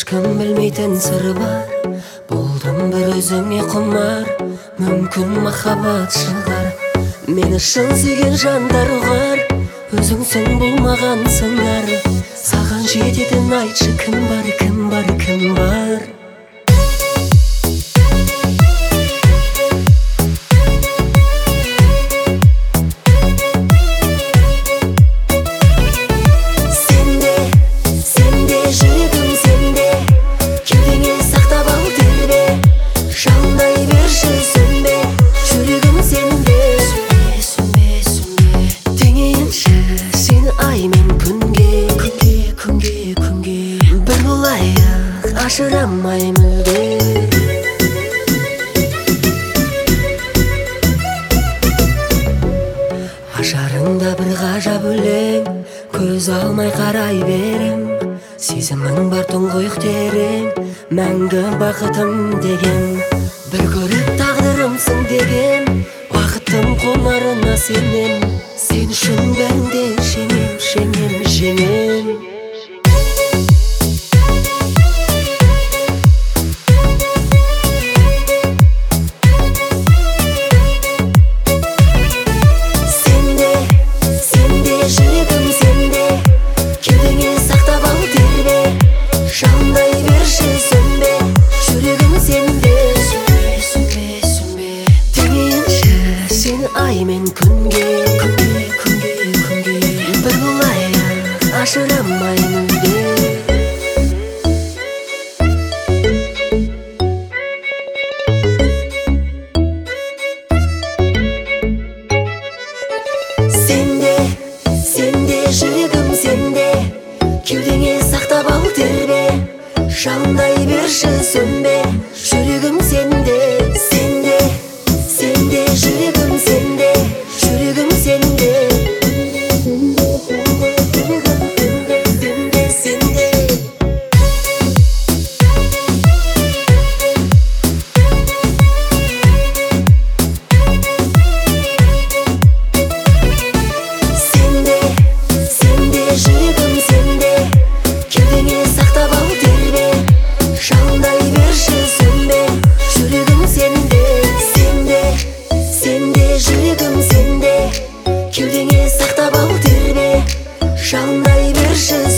ешкім білмейтін сыр бар. Болдым бір өзіңе құмар, мүмкін махаббат шығар. Мені шын сүйген жандар ұғар, өзіңсің бұл маған сыңар. Саған жететін айтшы, кім бар, кім бар, кім бар? Ажырамай мүлде ажарыңда бір ғажап өлең, көз алмай қарай берем. Сезімің бар тұңғиық терең, мәңгі бақытым деген. Bir көріп тағдырымсың деген, уақытым қонарына сенем. Сен үшін бәрінде жеңем, жеңем, жеңем. Аймен күнге, күнге, күнге, күнге бір болайық, ажырамай мүлде. Сенде, сенде, жүрегім сенде, кеудеңе сақтап ал тербе. Жалындай берші сөнбе, жүрегім сенде. Сенде, сенде, жүрегім сенде, жүрегім сенде. Кеудеңе сақтап ал тербе, жалындай берші